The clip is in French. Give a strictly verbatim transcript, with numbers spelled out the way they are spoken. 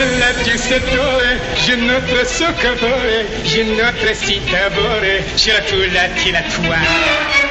la Giuseppe, je notre soccovore, je notre citabore, je la tua la tua.